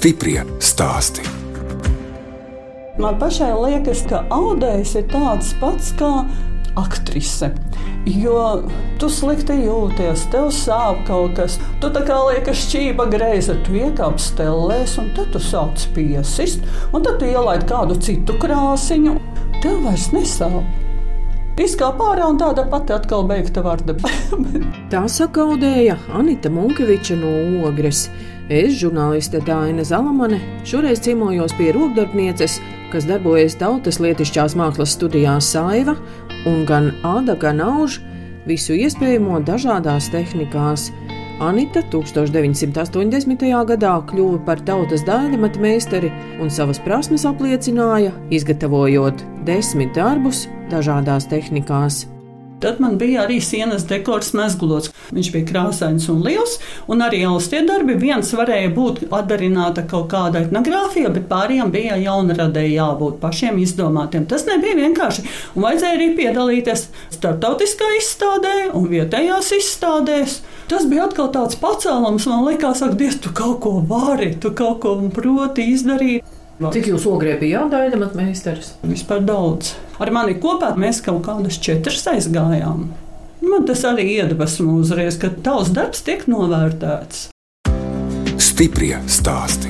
Stiprie stāsti. Man pašai liekas, ka audējs ir tāds pats kā aktrise. Jo tu slikti jūties, tev sāp kaut kas, tu tā kā liekas šķība greiza, tu iekāp stellēs un tad tu sāc piesist, un tad tu ielaid kādu citu krāsiņu, tev vairs nesāp. Izkāp ārā un tāda pati atkal beigta varda. Tā saka audēja Anita Munkeviča no Ogres. Es, žurnāliste Daina Zalamane, šoreiz ciemojos pie rokdarbnieces, kas darbojas Tautas lietišķās mākslas studijā Saiva, un gan āda, gan auž visu iespējamo dažādās tehnikās. Anita 1980. gadā kļuva par tautas daļamata meistari un savas prasmes apliecināja, izgatavojot 10 darbus dažādās tehnikās. Tad man bija arī sienas dekors mezglots. Viņš bija krāsains un liels, un arī austie darbi. Viens varēja būt atdarināta kaut kāda etnogrāfija, bet pārējiem bija jaunradēji jābūt pašiem izdomātiem. Tas nebija vienkārši. Un vajadzēja arī piedalīties starptautiskā izstādē un vietējās izstādēs. Tas bija atkal tāds pacēlums, man likās, ak, Dievs, tu kaut ko vari, tu kaut ko proti izdarīt. Cik jūs Ogrē bijāt daļamata meistaris? Vispār daudz. Ar mani kopā mēs kaut kādas 4 aizgājām. Man tas arī iedvesmo uzreiz, ka tavs darbs tiek novērtēts. Stiprie stāsti.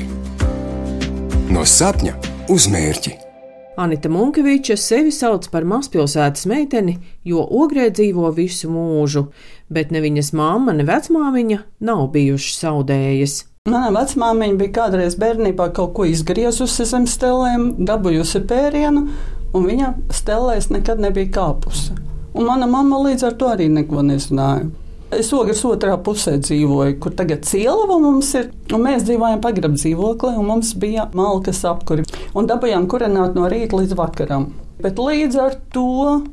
No sapņa uz mērķi. Anita Munkeviča sevi sauc par mazpilsētas meiteni, jo Ogrē dzīvo visu mūžu, bet ne viņas mamma, ne vecmāmiņa nav bijušas audējas. Mana vecmāmiņa bija kādreiz bērnībā kaut ko izgriezusi zem stellēm, dabūjusi pērienu, un viņa stellēs nekad nebija kāpusi. Un mana mamma līdz ar to arī neko nezināja. Es Ogres otrā pusē dzīvoju, kur tagad Cielava mums ir, un mēs dzīvojam pagrabdzīvoklī, un mums bija malkas apkuri, un dabūjām kurināt no rīta līdz vakaram. Bet līdz ar to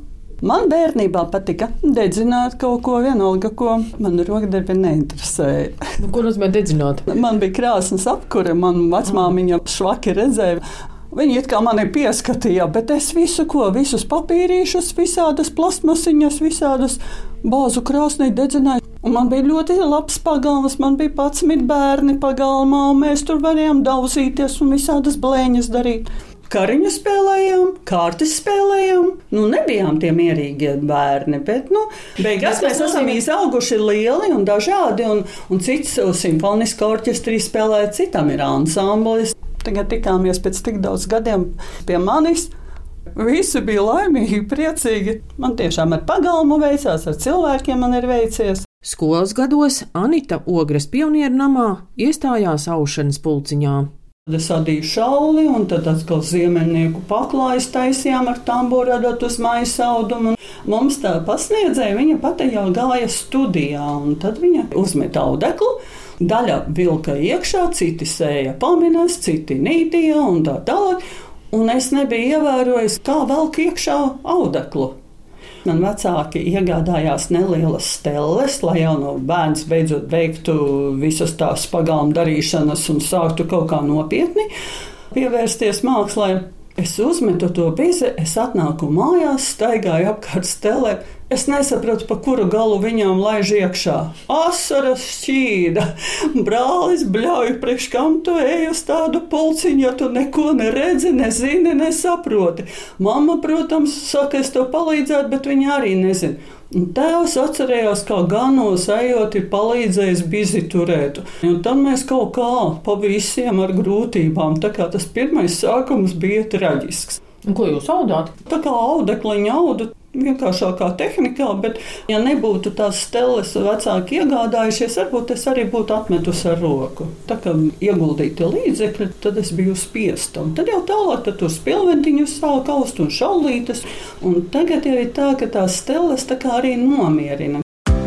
man bērnībā patika dedzināt kaut ko, vienalga, ko man rokdarbi neinteresēja. Ko nozīmē dedzināt? Man bija krāsnes apkure, man vecmāmiņa švaki redzēja. Viņi it kā mani pieskatīja, bet es visus papīrīšus, visādas plastmasiņas, visādas bāzu krāsnī dedzināju. Un man bija ļoti labs pagalms, man bija 11 bērni pagalmā, un mēs tur varējām daudzīties un visādas blēņas darīt. Kariņu spēlējām, kārtas spēlējām. Nebijām tie mierīgie bērni, bet beigās mēs esam izauguši lieli un dažādi, un cits simfoniskā orķestrī spēlē, citam ir ansamblis. Tagad tikāmies pēc tik daudz gadiem pie manis. Visi bija laimīgi, priecīgi. Man tiešām ar pagalmu veicās, ar cilvēkiem man ir veicies. Skolas gados Anita Ogres pionieru namā iestājās aušanas pulciņā. Es adīju šauli, un tad atkal ziemeļnieku paklājas taisījām ar tamburu, radot uz maisa audumu. Mums tā pasniedzēja, viņa pati jau gāja studijā, un tad viņa uzmeta audeklu. Daļa vilka iekšā, citi sēja paminas, citi nītīja un tā tālāk. Un es nebiju ievērojis, kā velk iekšā audeklu. Man vecāki iegādājās nelielas stelles, lai jau no bērns beidzot beigtu visas tās pagalma darīšanas un sāktu kaut kā nopietni pievērsties mākslai. Es uzmetu to bizi, es atnāku mājās, staigāju apkārt stelē. Es nesapratu, pa kuru galu viņām laiž iekšā. Asaras šķīda. Brālis bļauj, priekš kam tu ej uz tādu pulciņu, ja tu neko neredzi, nezini, nesaproti. Mamma, protams, saka, es tev palīdzētu, bet viņa arī nezina. Un tēvs atcerējās, kā ganos ejot ir palīdzējis bizi turēt. Un tad mēs kaut kā pa visiem ar grūtībām. Tā kā tas pirmais sākums bija traģisks. Un ko jūs audāt? Tā kā audekliņa audu vienkāršākā tehnikā, bet ja nebūtu tās stelles vecāki iegādājušies, varbūt es arī būtu atmetusi ar roku. Tā kā ieguldīti līdzekļi, tad es biju spiesta. Un tad jau tālāk tad tur spilventiņus sāk aust un šaulītes. Un tagad jau ir tā, ka tās stelles tā kā arī nomierina.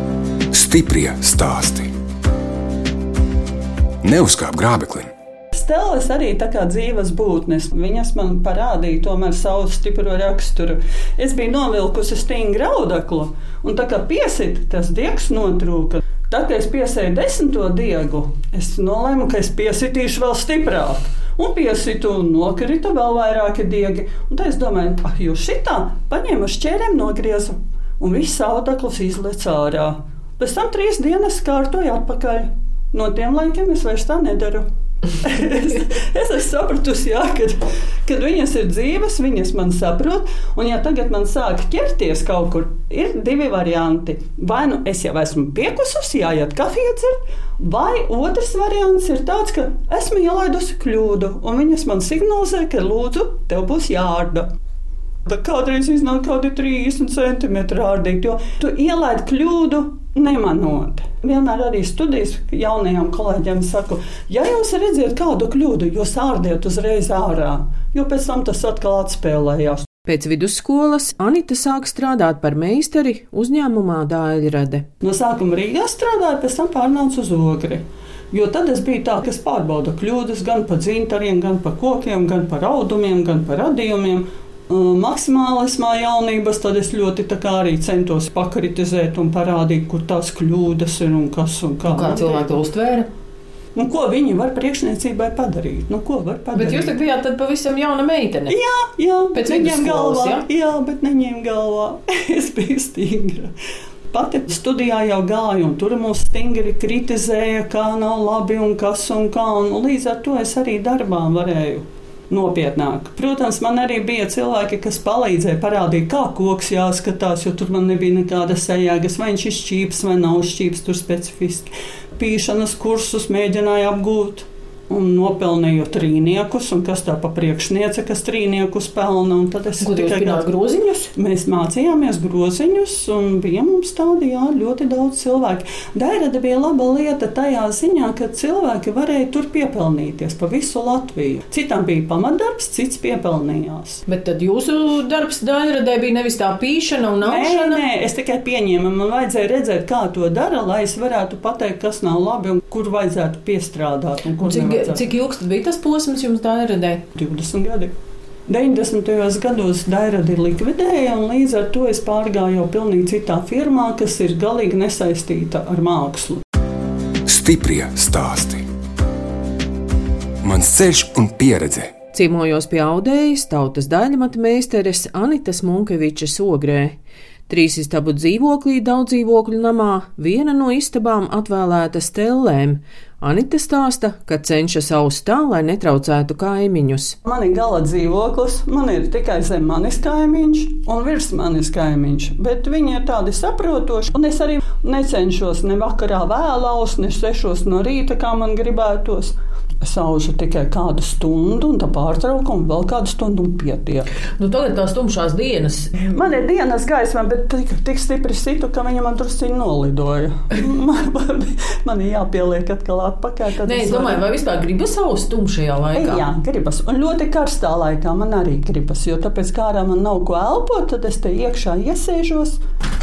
Stiprie stāsti. Neuzkāp grābeklim. Stelles arī tā kā dzīves būtnes. Viņas man parādīja tomēr savu stipro raksturu. Es biju novilkusi stingru audeklu, un tā kā piesita, tas diegs notrūka. Tad, kad es piesēju 10. diegu, es nolēmu, ka es piesitīšu vēl stiprāk. Un piesitu, un nokrita vēl vairāki diegi. Un tā es domāju, jūs šitā paņēmu šķērēm nogriezu, un viss audeklis izlec ārā. Pēc tam 3 dienas kārtoju atpakaļ. No tiem laikiem es vairs tā nedaru. Es esmu sapratusi, jā, kad viņas ir dzīves, viņas man saprot, un ja tagad man sāk ķerties kaut kur, ir 2 varianti. Vai nu es jau esmu piekususi, jāiet kafiju dzert, vai otrs variants ir tāds, ka esmu ielaidusi kļūdu, un viņas man signalizē, ka lūdzu, tev būs jārda. Kādreiz iznāk kādi 30 centimetri ārdīt, jo tu ielaidi kļūdu nemanot. Vienmēr arī studijas jaunajām kolēģiem saku, ja jūs redziet kādu kļūdu, jūs ārdiet uzreiz ārā, jo pēc tam tas atkal atspēlējās. Pēc vidusskolas Anita sāk strādāt par meistari uzņēmumā Daļrade. No sākuma Rīgā strādāju, pēc tam pārnācu uz Ogri. Jo tad es biju tā, kas pārbauda kļūdas gan pa dzintariem, gan pa kokiem, gan pa raudumiem, gan pa radījumiem. Maksimālismā jaunības, tad es ļoti arī centos pakritizēt un parādīt, kur tās kļūdas ir un kas un kā. Kā cilvēki to uztvēra? Ko viņi var priekšniecībai padarīt? Ko var padarīt? Bet jūs bijāt tad pavisam jauna meitene. Jā, pēc vidusskolas, galvā. Jā, bet neņem galvā. Es biju stingra. Pati studijā jau gāju, un tur mūs stingri kritizēja, kā nav labi un kas un kā. Un līdz ar to es arī darbā varēju nopietnāk. Protams, man arī bija cilvēki, kas palīdzēja parādīt, kā koks jāskatās, jo tur man nebija nekādas sajēgas, vai viņš ir šķīps vai nav šķīps, tur specifiski. Pīšanas kursus mēģināja apgūt un nopelnīju trīniekus, un kas tā pa priekšniece, kas trīniekus pelna. Un tad es tikai groziņus? Mēs mācījāmies groziņus, un bija mums tādi, ļoti daudz cilvēki. Daļrade bija laba lieta tajā ziņā, ka cilvēki varēja tur piepelnīties pa visu Latviju. Citam bija pamatdarbs, cits piepelnījās. Bet tad jūsu darbs Daļradē bija nevis tā pīšana un aušana? Nē, es tikai pieņēmu. Man vajadzēja redzēt, kā to dara, lai es varētu pateikt, kas nav labi un kur vajadzētu piestrādāt. Un kur Cik ilgs bija tas posms jums Daļradē? 20 gadi. 90. gados Daļradi likvidēja, un līdz ar to es pārgāju jau pilnīgi citā firmā, kas ir galīgi nesaistīta ar mākslu. Stiprie stāsti. Mans ceļš un pieredze. Ciemojos pie audējas tautas daļamata meisteres Anitas Munkevičas Ogrē. 3 istabu dzīvoklī daudzdzīvokļu namā, viena no istabām atvēlēta stellēm. Anita stāsta, ka cenšas aust tā, lai netraucētu kaimiņus. Man ir gala dzīvoklis, man ir tikai zem manis kaimiņš un virs manis kaimiņš, bet viņi ir tādi saprotoši, un es arī necenšos ne vakarā vēlaus, ne 6 no rīta, kā man gribētos. Es aužu tikai kādu stundu, un tā pārtraukumu vēl kādu stundu un pietiek. Tagad tās tumšās dienas. Man ir dienas gaisma, bet tik stipri situ, ka viņa man drusciņi nolidoja. Man ir jāpieliek atkal atpakaļ. Nē, es domāju, vai vispār gribas aust tumšajā laikā? Jā, gribas. Un ļoti karstā laikā man arī gribas, jo tāpēc kā ārā man nav ko elpot, tad es te iekšā iesēžos.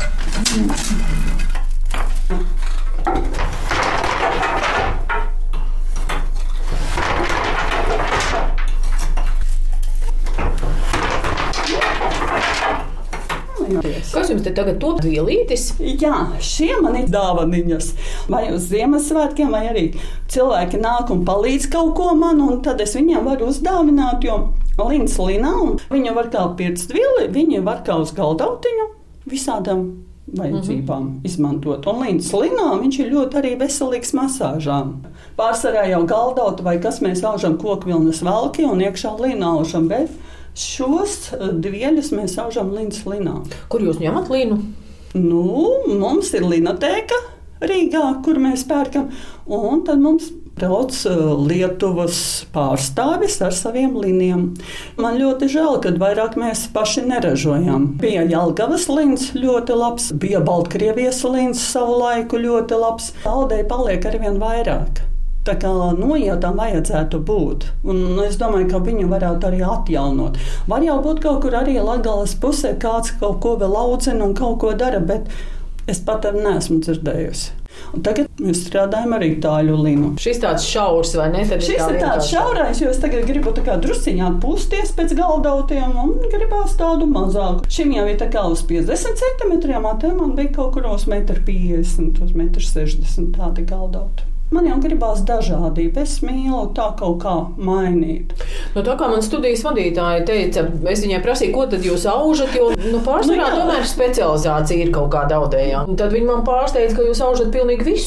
Kas jums te tagad top vielītis? Jā, šie man ir dāvaniņas. Vai uz Ziemassvētkiem, vai arī cilvēki nāk un palīdz kaut ko man, un tad es viņiem varu uzdāvināt, jo Līnas Linā, un viņa var kā pirkstvili, viņa var kā uz galdautiņu visādām vajadzībām izmantot. Un Līnas Linā viņš ir ļoti arī veselīgs masāžām. Pārsvarā jau galdauta vai kas mēs aužam kokvilnas valki un iekšā Līnā aužam, bet šos dvieļus mēs aužam Līnas Linā. Kur jūs ņemat līnu? Mums ir linotēka Rīgā, kur mēs pērkam, un tad mums brauc Lietuvas pārstāvis ar saviem liniem. Man ļoti žēl, ka vairāk mēs paši neražojam. Bija Jelgavas lins ļoti labs, bija Baltkrievijas lins savu laiku ļoti labs. Audēji paliek arvien vairāk. Tā kā noietām vajadzētu būt. Un es domāju, ka viņu varētu arī atjaunot. Var jau būt kaut kur arī Latgales pusē kāds kaut ko vēl audzina un kaut ko dara, bet es pat arī neesmu dzirdējusi. Un tagad mēs strādājam ar itāļu linu. Šis tāds šaurs, vai ne? Šis ir tāds šaurais, jo es tagad gribu tā kā drusciņā atpūsties pēc galdautiem un gribās tādu mazāku. Šim jau ir tā kā uz 50 centimetriem, te man bija kaut kur uz 1,50 m, uz 1,60 m tādi galdauti. Man jau gribās dažādību, es mīlu tā kaut kā mainīt. Tā kā man studijas vadītāja teica, es viņai prasīju, ko tad jūs aužat, jo pārsvarā tomēr specializācija ir kaut kāda audējā. Un tad viņi man pārsteidz, ka jūs aužat pilnīgi visu.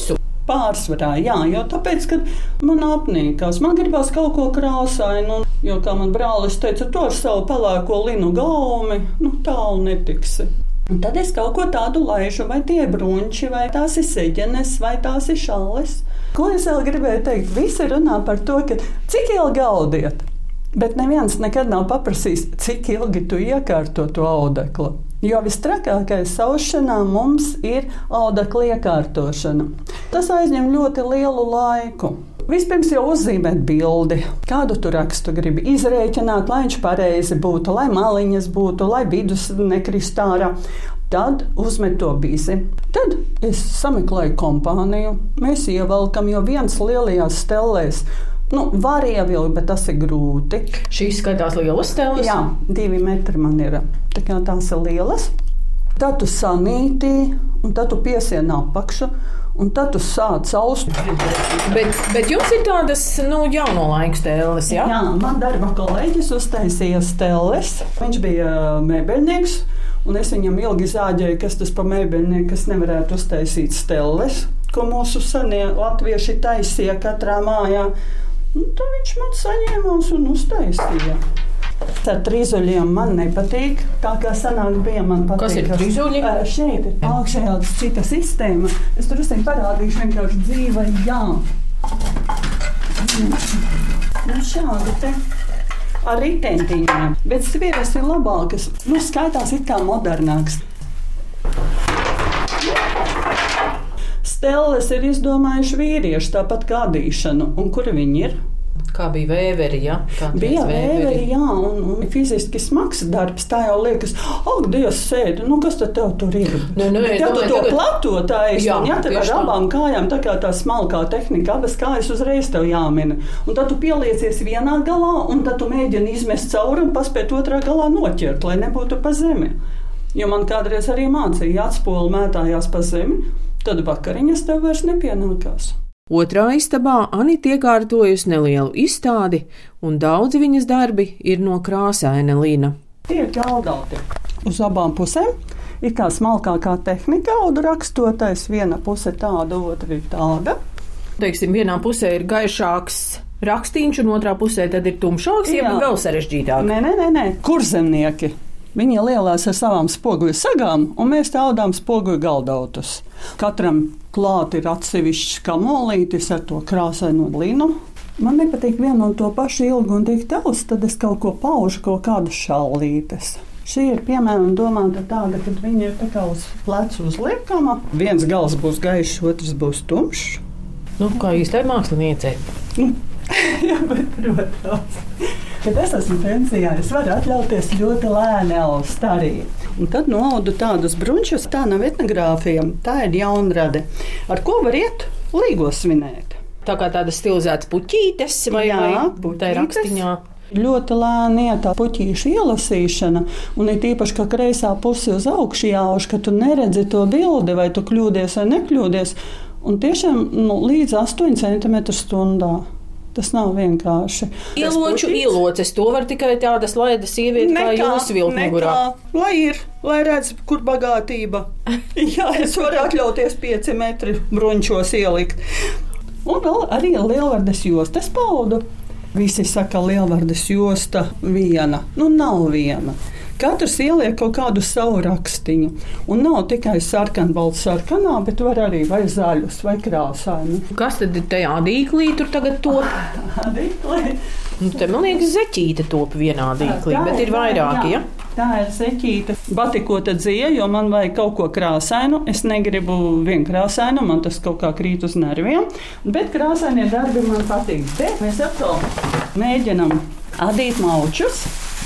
Pārsvarā, jā, jo tāpēc, kad man apnīkās, man gribās kaut ko krāsainu, jo, kā man brālis teica, to ar savu pelēko linu gaumi, tālu netiksi. Un tad es kaut ko tādu laižu, vai tie brunči, vai tās ir seģenes, vai tās ir šalles. Ko es vēl gribēju teikt? Visi runā par to, ka cik ilgi audiet, bet neviens nekad nav paprasījis, cik ilgi tu iekārto to audeklu. Jo vistrakākais aušanā mums ir audekla iekārtošana. Tas aizņem ļoti lielu laiku. Vispirms jau uzzīmēt bildi, kādu tu rakstu gribi izrēķināt, lai viņš pareizi būtu, lai maliņas būtu, lai vidus nekrist ārā. Tad uzmet to bizi. Tad es sameklēju kompāniju, mēs ievelkam, jo viens lielajās stellēs var ievilkt, bet tas ir grūti. Šīs skatās lielas stēles? Jā, 2 metri man ir. Tā kā tās ir lielas. Tad tu sanītī, un tad tu piesien apakšu, un tad tu sāc aust. Bet jums ir tādas, jauno laiku stēles, jā? Jā, man darba kolēģis uztaisīja stēles. Viņš bija mēbeļnieks, un es viņam ilgi zāģēju, kas tas pa mēbeļnieku, kas nevarētu uztaisīt stēles, ko mūsu senie latvieši taisīja katrā mājā. Tad viņš man saņēmās un uztaisīja. Ar trīzuļiem man nepatīk. Tā kā sanāk bija, man patīk. Kas ir trīzuļi? Šeit ir augšējā cita sistēma. Es tur parādīšu vienkārši dzīvai, jā. Šādi te ar ritentiņiem. Bet svieras ir labākas. Skaitās it kā modernāks. Stelles ir izdomājuši vīrieši, tāpat kā adīšanu. Un kur viņi ir? Kā bija vēveri, jā? Bija vēveri, jā, un fiziski smags darbs. Tā jau liekas, Dievs sēdi, kas tad tev tur ir? Ja tu to plato taisi, un ja tev ar abām kājām, tā kā tā smalkā tehnika, abas kājas uzreiz tev jāmina. Un tad tu pieliecies vienā galā, un tad tu mēģini izmest cauri un paspēt otrā galā noķert, lai nebūtu pa zemi. Jo man kādreiz arī mācīja, ja atspoli mētājās pa zemi, tad vakariņas tev vairs nepienākās. Otrā istabā Anita iekārtojusi nelielu izstādi, un daudzi viņas darbi ir no krāsaina lina. Tie ir galdauti. Uz abām pusēm ir kā smalkākā tehnika, audu rakstotais, viena puse tāda, otra ir tāda. Teiksim, vienā pusē ir gaišāks rakstīņš, un otrā pusē tad ir tumšāks, ja vēl sarežģītāk. Nē, kurzemnieki. Viņi lielās ar savām spoguļu sagām, un mēs taudām spoguļu galdautus. Katram klāt ir atsevišķs kamolītis ar to krāsaino linu. Man nepatīk vienu un to pašu ilgu un tik daudz, tad es kaut ko paužu, kaut kādas šallītes. Šī ir, piemēram, domāta tāda, kad viņa ir tā kā uz plecu uzliekama. Viens gals būs gaišs, otrs būs tumšs. Kā īstai māksliniecei. Jā, bet, protams. Kad es esmu pensijā, es varu atļauties ļoti lēni aust arī. Un tad noaudu tādus brunčus, tā nav etnogrāfija, tā ir jaunrade. Ar ko var iet līgos svinēt? Tā kā tādas stilizētas puķītes vai tā ir rakstiņā? Ļoti lēni iet tā puķīšu ielasīšana, un ir tīpaši, ka kreisā puse uz augšu jāuž, ka tu neredzi to bildi, vai tu kļūdies vai nekļūdies, un tiešām līdz 8 cm stundā. Tas nav vienkārši. Ieloces, to var tikai tādas laidas sievieti kā jūs vilkmugurā. Lai redz, kur bagātība. Jā, es varu atļauties 5 metri brunčos ielikt. Un vēl arī lielvardes jostas paudu. Visi saka, lielvardes josta viena. Nav viena. Katrs ieliek kaut kādu savu rakstiņu. Un nav tikai sarkanbalts sarkanā, bet var arī vai zaļus, vai krāsaini. Kas tad ir tajā dīklī tur tagad top? Dīklī? Te man liekas zeķīte top vienā dīklī, bet ir vairāki, ja? Tā ir zeķīte. Batikota dzija, jo man vajag kaut ko krāsainu. Es negribu vien krāsainu, man tas kaut kā krīt uz nerviem. Bet krāsainie darbi man patīk. Bet mēs atkal mēģinam adīt maučus.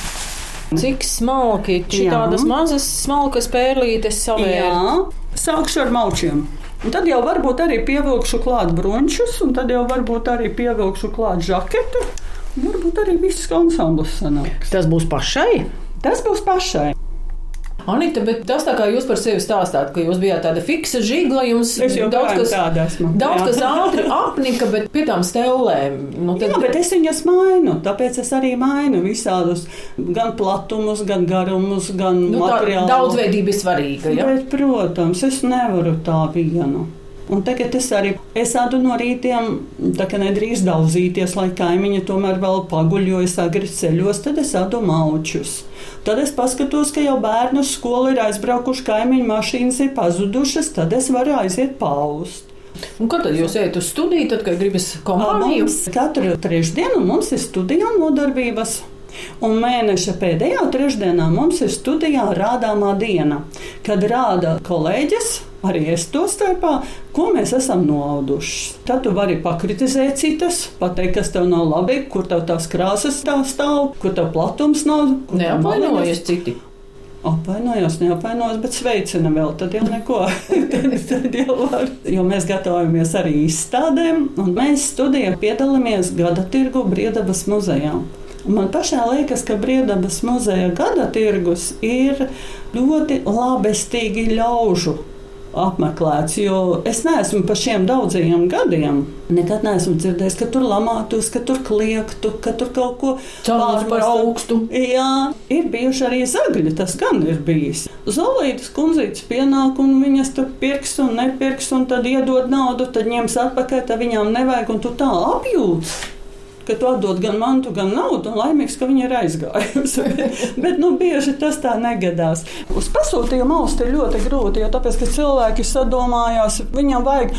Cik smalki, tādas mazas smalkas pērlītes savēr. Jā, sākšu ar maučiem. Un tad jau varbūt arī pievilkšu klāt brunčus, un tad jau varbūt arī pievilkšu klāt žaketu. Varbūt arī viss ansamblis sanāks. Tas būs pašai? Tas būs pašai. Anita, bet tas tā kā jūs par sevi stāstāt, ka jūs bijāt tāda fiksa žigla, jums daudz kas ātri apnika, bet pie tām stellēm. Jā, bet es viņas mainu, tāpēc es arī mainu visādus gan platumus, gan garumus, gan materiālu. Daudzveidība ir svarīga, ja? Bet, protams, es nevaru tā vienu. Un tagad es ādu no rītiem, tā kā nedrīkst daudzīties, lai kaimiņi tomēr vēl paguļ, jo es agri ceļos, tad es ādu maučus. Tad es paskatos, ka jau bērnu uz skolu ir aizbraukuši, kaimiņu mašīnas ir pazudušas, tad es varu aiziet paust. Un kad tad jūs ejat uz studiju, tad, kad gribas kompāniju? Katru trešdienu mums ir studijā nodarbības. Un mēneša pēdējā trešdienā mums ir studijā rādāmā diena, kad rāda kolēģis, arī es to starpā, ko mēs esam noauduši. Tad tu vari pakritizēt citas, pateikt, kas tev nav labi, kur tev tās krāsas tā stāv, kur tev platums nav. Neapvainojies citi. Apvainojos, neapvainojos, bet sveicina vēl, tad jau neko. tad jau var. Jo mēs gatavojamies arī izstādēm, un mēs studijā piedalāmies gada tirgu Briedabas muzejā. Un man pašā liekas, ka Briedabas muzeja gada tirgus ir ļoti labestīgi ļaužu apmeklēts, jo es neesmu pa šiem daudzajiem gadiem nekad neesmu dzirdējis, ka tur lamātos, ka tur kliegtu, ka tur kaut ko pārmest par augstu. Jā, ir bijuši arī zagļi, tas gan ir bijis. Zolītas kundzītes pienāk un viņas tur pirks un nepirks un tad iedod naudu, tad ņems atpakaļ, tad viņām nevajag un tu tā apjūts. Ka tu atdod gan mantu, gan naudu, un laimīgs, ka viņa ir aizgājusi. bet bieži tas tā negadās. Uz pasūtījumu aust ir ļoti grūti, jo tāpēc, ka cilvēki sadomājās, viņam vajag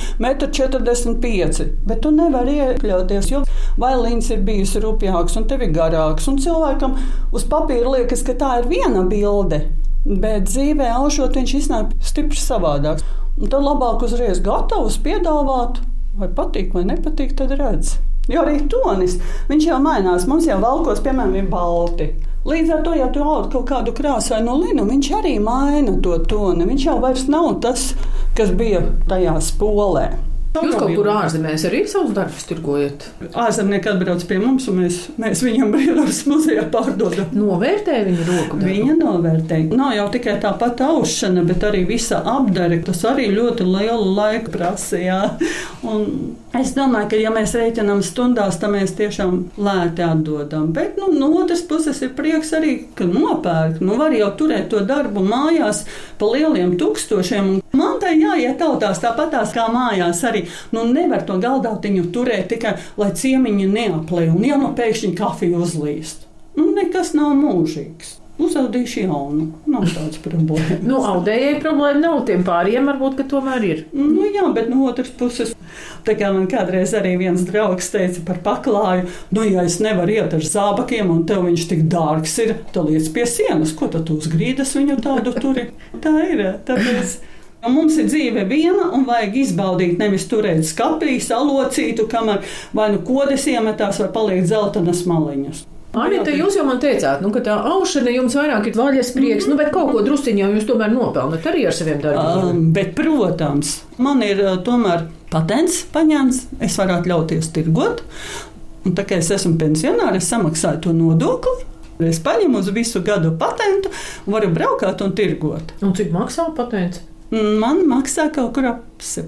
1,45 m, bet tu nevari iekļauties, jo vai līns ir bijis rupjāks un tev ir garāks, un cilvēkam uz papīra liekas, ka tā ir viena bilde, bet dzīvē aušot viņš iznāk stipri savādāks. Un tad labāk uzreiz gatavus piedāvāt, vai patīk vai nepatīk, tad redz. Jo arī tonis, viņš jau mainās. Mums jau valkos, piemēram, ir balti. Līdz ar to, ja tu aud kaut kādu krāsainu linu, viņš arī maina to toni. Viņš jau vairs nav tas, kas bija tajā spolē. Jūs kaut kur ārzemēs arī savus darbus tirgojat? Ārzemnieki atbrauc pie mums, un mēs viņam Briedabas muzejā pārdodam. Novērtēja viņa roku darbu? Viņa novērtēja. Nav jau tikai tā pat aušana, bet arī visa apdare. Tas arī ļoti lielu laiku prasīja. Un es domāju, ka ja mēs rēķinām stundās, tad mēs tiešām lēti atdodam. Bet no otras puses ir prieks arī, ka nopērk. Var jau turēt to darbu mājās pa lieliem tūkstošiem. Man tā jāiet tautās tāpatās kā mājās arī. Nevar to galdautiņu turēt tikai, lai ciemiņi neaplē un ja pēkšņi kafiju uzlīst. Nekas nav mūžīgs. Uzaudīšu jaunu. Nav tāds problēmas. Audējai problēma nav, tiem pāriem varbūt, ka tomēr ir. Jā, bet no otras puses, tā kā man kādreiz arī viens draugs teica par paklāju, ja es nevaru iet ar zābakiem un tev viņš tik dārgs ir, tad liec pie sienas, ko tad uz grīdas viņu tādu turi? Tā ir, tāpēc. Mums ir dzīve viena un vajag izbaudīt, nevis turēt skapī, salocītu, kamēr vai kodes iemetās vai paliek zeltanas maliņas. Anita, jūs jau man teicāt, ka tā aušana jums vairāk ir vaļas prieks, bet kaut ko drusciņā jūs tomēr nopelnat arī ar saviem darbiem. Bet, protams, man ir tomēr patents paņemts, es varu atļauties tirgot, un tā kā es esmu pensionāri, es samaksāju to nodokli. Es paņemu uz visu gadu patentu un varu braukāt un tirgot. Un cik maksā patents? Man maksā kaut kur ap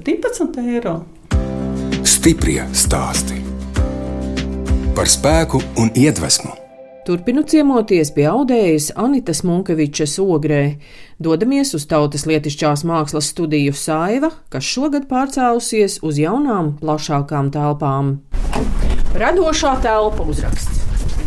17 eiro. Stiprie stāsti par spēku un iedvesmu. Turpinu ciemoties pie audējas Anitas Munkevičas Ogrē. Dodamies uz Tautas lietišķās mākslas studiju Saiva, kas šogad pārcēlusies uz jaunām, plašākām telpām. Radošā telpa uzraksts.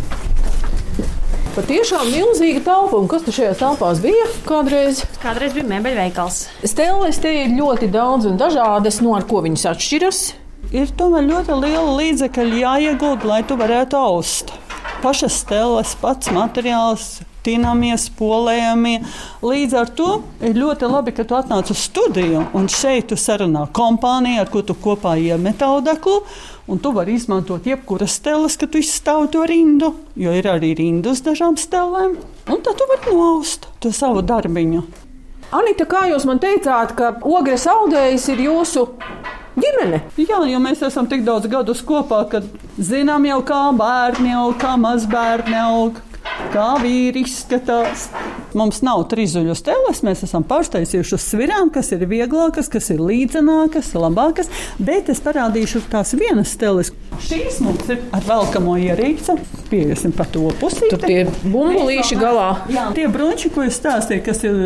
Patiešām milzīga telpa, un kas tur šajās telpās bija kādreiz? Kādreiz bija mēbeļveikals. Stēles te ir ļoti daudz un dažādas, ar ko viņas atšķiras. Ir tomēr ļoti liela līdzekļa jāiegulda, lai tu varētu aust. Pašas stēles, pats materiāls, tinamie, spolējamie. Līdz ar to ir ļoti labi, ka tu atnāc uz studiju, un šeit tu sarunā kompāniju, ar ko tu kopā iemet audeklu. Un tu vari izmantot jebkuras stēles, kad tu izstāvi to rindu, jo ir arī rindu uz dažām stēlēm. Un tad tu vari noaust to savu darbiņu. Anita, kā jūs man teicāt, ka Ogres audējas ir jūsu ģimene? Jā, jo mēs esam tik daudz gadus kopā, kad zinām jau, kā bērni aug, kā mazbērni aug, kā vīri izskatās. Mums nav trizuļu steles, mēs esam pārtaisījuši uz svirām, kas ir vieglākas, kas ir līdzenākas, labākas, bet es parādīšu tās vienas steles. Šīs mums ir ar velkamo ierīci. Pieiesim pa to pusīti. Tur tie bumbulīši galā. Jā, tie bruņķi, ko es stāstīju, kas ir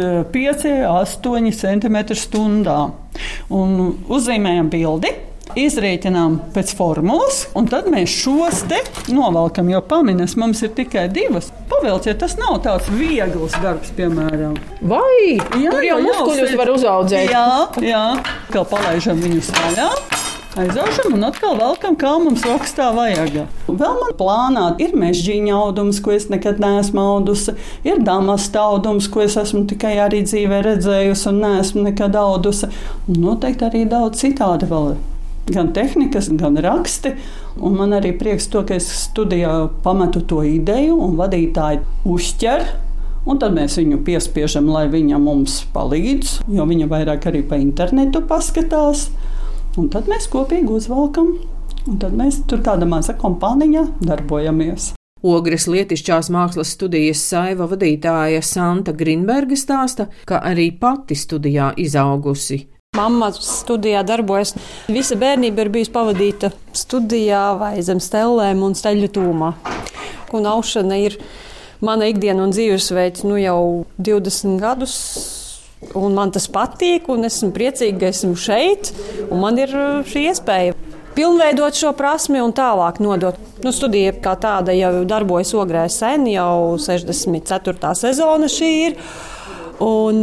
5-8 cm stundā. Un uzzīmējam bildi. Izrēķinām pēc formulas, un tad mēs šos te novelkam, jo pamiņas mums ir tikai 2. Pavelciet, tas nav tāds viegls darbs, piemēram. Vai? Jā, tur jau muskuļus var uzaudzēt. Jā. Kā palaižam viņus vaļā, aizaušam un atkal velkam, kā mums rakstā vajag. Vēl man plānā ir mežģīņa audums, ko es nekad neesmu audusi, ir damasta audums, ko es esmu tikai arī dzīvē redzējusi un neesmu nekad audusi. Noteikti arī daudz citādi vēl ir. Gan tehnikas, gan raksti. Un man arī prieks to, ka es studijā pametu to ideju un vadītāji uzķer. Un tad mēs viņu piespiežam, lai viņa mums palīdz, jo viņa vairāk arī pa internetu paskatās. Un tad mēs kopīgi uzvalkam. Un tad mēs tur tāda maza kompāniņa darbojamies. Ogres Lietišķās mākslas studijas Saiva vadītāja Santa Grinberga stāsta, ka arī pati studijā izaugusi. Mamma studijā darbojas. Visa bērnība ir bijusi pavadīta studijā vai zem stellēm un steļu tūmā. Un aušana ir mana ikdiena un dzīvesveids jau 20 gadus. Un man tas patīk, un esmu priecīga, ka esmu šeit. Un man ir šī iespēja pilnveidot šo prasmi un tālāk nodot. Studija kā tāda jau darbojas Ogrē sen, jau 64. sezona šī ir. Un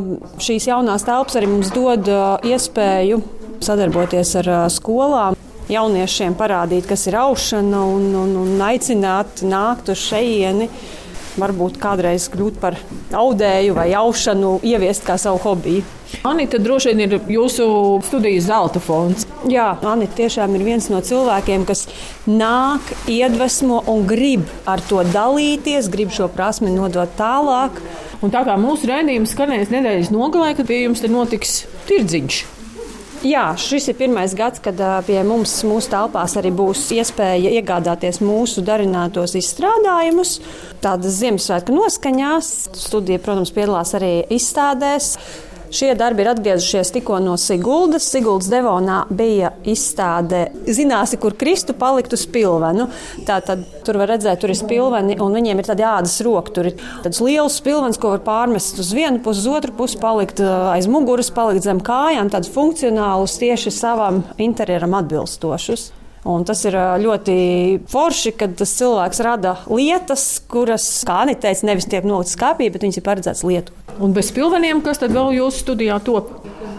šīs jaunās telpas arī mums dod iespēju sadarboties ar skolām, jauniešiem parādīt, kas ir aušana un aicināt nākt uz šejieni, varbūt kādreiz kļūt par audēju vai aušanu, ieviest kā savu hobiju. Anita droši vien ir jūsu studijas zelta fonds. Jā, Anita tiešām ir viens no cilvēkiem, kas nāk, iedvesmo un grib ar to dalīties, grib šo prasmi nodot tālāk. Un tā kā mūsu raidījums skanēs nedēļas nogalē, kad pie jums te notiks tirdziņš. Jā, šis ir pirmais gads, kad pie mums mūsu telpās arī būs iespēja iegādāties mūsu darinātos izstrādājumus. Tādas Ziemassvētku noskaņās. Studija, protams, piedalās arī izstādēs. Šie darbi ir atgriezušies tikko no Siguldas. Siguldas Devonā bija izstāde Zināsi, kur Kristu palikt uz pilvenu. Tātad tur var redzēt, tur ir spilveni, un viņiem ir tādi ādas roki. Tur ir tāds liels spilvens, ko var pārmest uz vienu pusi, uz otru pusi, palikt aiz muguras, palikt zem kājām, tādus funkcionālus, tieši savam interjeram atbilstošus. Un tas ir ļoti forši, kad tas cilvēks rada lietas, kuras, kā Anita teica, nevis tiek noliktas skāpī, bet viņas ir paredzētas lietot. Un bez pilveniem, kas tad vēl jūsu studijā top?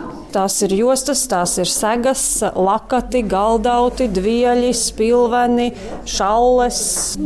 Tās ir jostas, tās ir segas, lakati, galdauti, dvieļi, spilveni, šalles,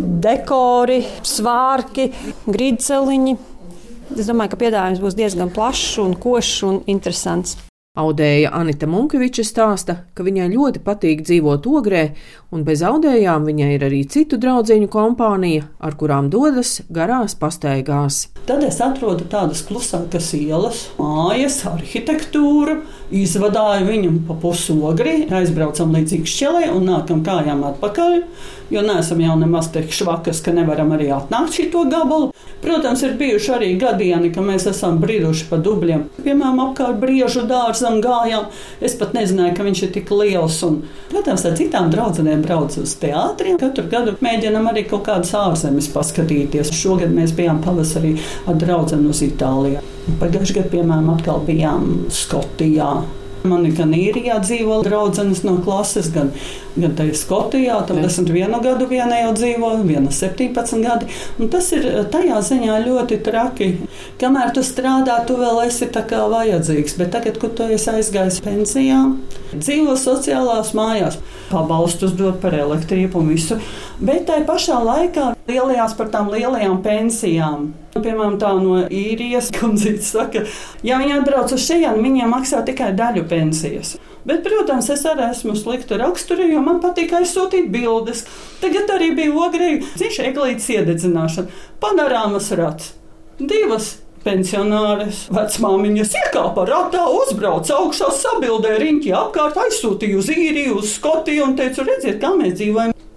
dekori, svārki, grīdceliņi. Es domāju, ka piedāvājums būs diezgan plašs un košs un interesants. Audēja Anita Munkeviča stāsta, ka viņai ļoti patīk dzīvot Ogrē, un bez audējām viņai ir arī citu draudzeņu kompānija, ar kurām dodas garās pastaigās. Tad es atrodu tādas klusākas ielas, mājas, arhitektūru, izvadāju viņu pa pusi Ogri, aizbraucam līdz Ikšķelei un nākam kājām atpakaļ, jo neesam jau nemaz tik švakas, ka nevaram arī atnākt šito gabalu. Protams, ir bijuši arī gadieni, ka mēs esam briduši pa dubļiem. Piemēram, apkārt Briežu dārzam gājām. Es pat nezināju, ka viņš ir tik liels. Un, protams, ar citām draudzenēm brauc uz teātriem. Katru gadu mēģinam arī kaut kādas ārzemes paskatīties. Šogad mēs bijām pavasarī ar draudzeni uz Itāliju. Pagājušajā gadā, piemēram, atkal bijām Skotijā. Man ir gan īrijā dzīvo draudzenes no klases, gan te Skotijā. Tad 21 gadu viena jau dzīvo, viena 17 gadi. Un tas ir tajā ziņā ļoti traki. Kamēr tu strādā, tu vēl esi tā kā vajadzīgs. Bet tagad, kad tu esi aizgājis pensijā, dzīvo sociālās mājās, pabalstus dod par elektrību un visu. Bet tai pašā laikā lielajās par tām lielajām pensijām. Piemēram, tā no īrijas kundzītes saka, ja viņi atbrauc uz šejienu, viņiem maksā tikai daļu pensijas. Bet, protams, es arī esmu slikta rakstura, jo man patīk aizsūtīt bildes. Tagad arī bija Ogrē dziļš eglītes iededzināšana. Panorāmas rats. 2 pensionāres vecmāmiņas iekāpa ratā, uzbrauca augšā, sabildēja riņķi apkārt, aizsūtīja uz īriju, uz Skotiju un teica, redziet, kā mēs dzīvojam.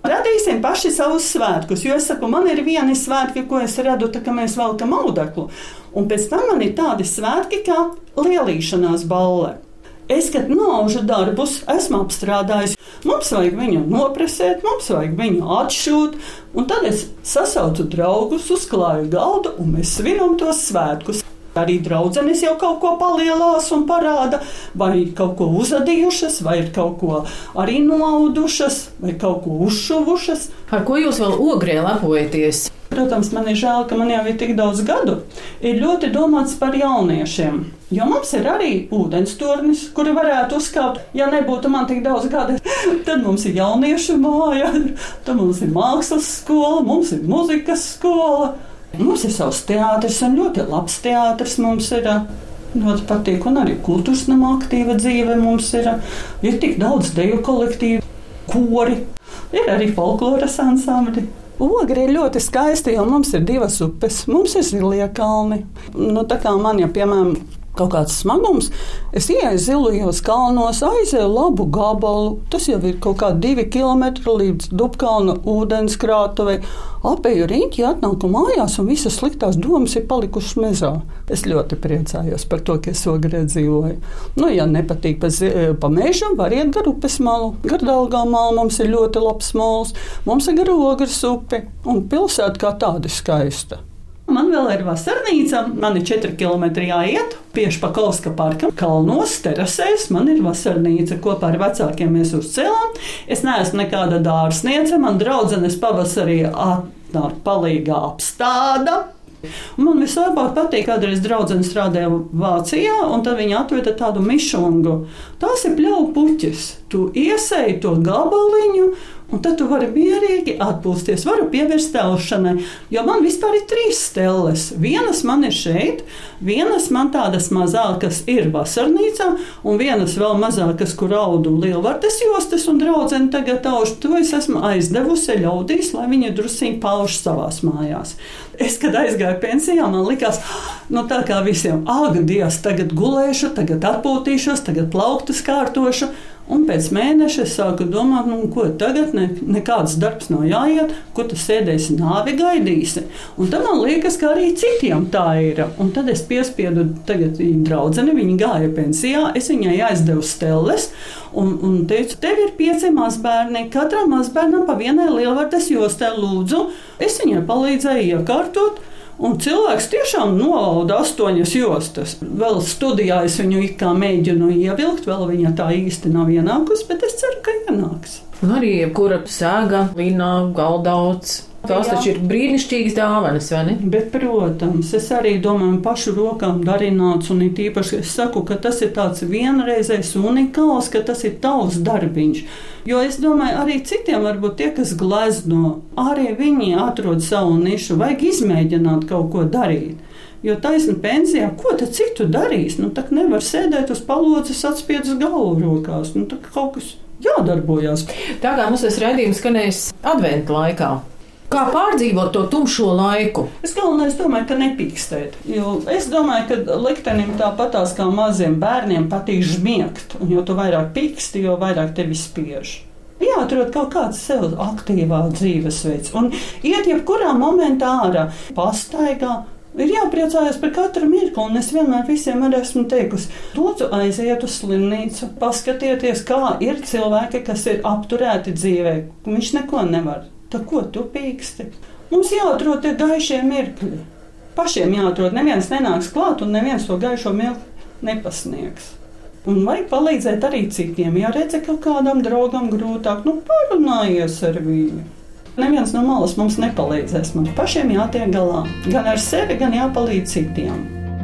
Radīsim paši savus svētkus, jo es saku, man ir vieni svētki, ko es radu, tā kā mēs velkam audeklu. Un pēc tam man ir tādi svētki kā lielīšanās balle. Es, kad noaužu darbus, esmu apstrādājis, mums vajag viņu nopresēt, mums vajag viņu atšūt, un tad es sasaucu draugus, uzklāju galdu, un mēs svinam tos svētkus. Arī draudzenes jau kaut ko palielās un parāda, vai kaut ko uzadījušas, vai ir kaut ko arī noaudušas, vai kaut ko uzšuvušas. Ar ko jūs vēl Ogrē lepojaties? Protams, man ir žēl, ka man jau ir tik daudz gadu. Ir ļoti domāts par jauniešiem, jo mums ir arī ūdenstornis, kuri varētu uzkāpt. Ja nebūtu man tik daudz gadu, tad mums ir jauniešu māja, tad mums ir mākslas skola, mums ir muzikas skola. Mums ir savs teātris un ļoti labs teātris mums ir. Ļoti patīk, un arī kultūras nama aktīva dzīve mums ir. Ir tik daudz deju kolektīvu, kori, ir arī folkloras ansambļi. Ogre ir ļoti skaisti, jo mums ir 2 upes, mums ir Zilie kalni. Tā kā man, ja piemēram, kaut kāds smagums, es ieeju Zilajos kalnos, aizēju labu gabalu, tas jau ir kaut kā 2 kilometri līdz Dubkalna ūdenskrātuvei, apēju riņķi, atnāku mājās un visas sliktās domas ir palikušas mezā. Es ļoti priecājos par to, ka es Ogrē dzīvoju. Ja nepatīk pa mežu, var iet gar upes malu, gar Daugā malu, mums ir ļoti labs mols, mums ir gar Ogres upi un pilsēta kā tāda skaista. Man vēl ir vasarnīca, man ir 4 kilometri jāiet, pieši Pakovska parkam, kalnos, terasēs, man ir vasarnīca, kopā ar vecākiem mēs uzcēlām. Es neesmu nekāda dārzniece, man draudzenes pavasarī atnāk palīgā apstāda. Man vislabāk patīk, kādreiz draudzene strādāja Vācijā, un tad viņa atveda tādu mišungu. Tās ir pļauju puķis. Tu iesēji to gabaliņu, un tad tu vari mierīgi atpūsties, varu pievērst elšanai, jo man vispār ir 3 stelles. Vienas man ir šeit, vienas man tādas mazākas ir vasarnīcā, un vienas vēl mazākas, kur audu lielvartes jostas, un draudzene tagad auž. To es esmu aizdevusi ļaudīs, lai viņi drusciņi pauž savās mājās. Es, kad aizgāju pensijā, man likās, tā kā visiem, Dievs, tagad gulēšu, tagad atpūtīšos, tagad plauktus kārtošu. Un pēc mēneša es sāku domāt, ko tagad, nekāds darbs nav jāiet, ko tu sēdēsi nāvi gaidīsi. Un tad man liekas, ka arī citiem tā ir. Un tad es piespiedu tagad draudzeni, viņa gāja pensijā, es viņai aizdevu stelles un teicu, tev ir 5 mazbērni, katram mazbērnam pa vienai lielvartes jostai lūdzu. Es viņai palīdzēju iekārtot. Un cilvēks tiešām noauda 8 jostas. Vēl studijā es viņu it kā mēģinu ievilkt, vēl viņa tā īsti nav ienākusi, bet es ceru, ka ienāks. Un arī jebkura sēga, līnā, galdauts. Tās taču ir brīnišķīgas dāvanas, vai ne? Bet, protams, es arī domāju pašu rokām darināts, un it īpaši es saku, ka tas ir tāds vienreizējs unikāls, ka tas ir tavs darbiņš. Jo es domāju, arī citiem varbūt tie, kas glezno, arī viņi atrod savu nišu, vajag izmēģināt kaut ko darīt. Jo taisni pensijā, ko tad citu darīs? Tā nevar sēdēt uz palodzes atspiedus galvu rokās. Tā kaut kas jādarbojās. Tā kā mums tas raidījums skanēs adventa laikā. Kā pārdzīvot to tumšo laiku? Es galvenais domāju, ka nepīkstēt. Jo es domāju, ka liktenim tāpatās kā maziem bērniem patīk žmiegt. Un jo tu vairāk pīksti, jo vairāk tevi spiež. Jāatrod kaut kāds sev aktīvā dzīvesveids. Un iet jebkurā momentā ārā, pastaigā. Ir jāpriecājas par katru mirkli, un es vienmēr visiem arī esmu teikusi, lūdzu aiziet uz slimnīcu, paskatieties, kā ir cilvēki, kas ir apturēti dzīvē. Viņš neko nevar. Tā ko tu pīksti? Mums jāatrod tie gaišie mirkļi. Pašiem jāatrod, neviens nenāks klāt un neviens to gaišo mirkli nepasniegs. Un vajag palīdzēt arī citiem. Ja redzi, ka kādam draugam grūtāk, parunājies ar viņu. Neviens no malas mums nepalīdzēs. Mums pašiem jātiek galā. Gan ar sevi, gan jāpalīdz citiem.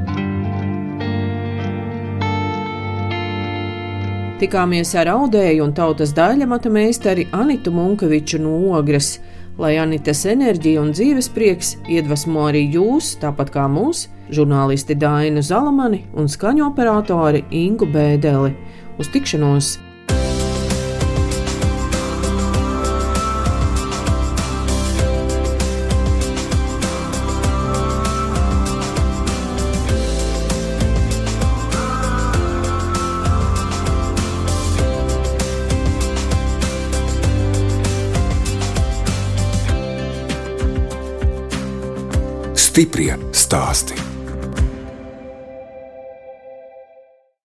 Tikāmies ar audēju un tautas daļamata meistari Anitu Munkeviču no Ogres. Lai Anitas enerģija un dzīves prieks iedvesmo arī jūs, tāpat kā mūs, žurnālisti Dainu Zalamani un skaņu operatori Ingu Bēdeli. Uz tikšanos! Stiprie stāsti.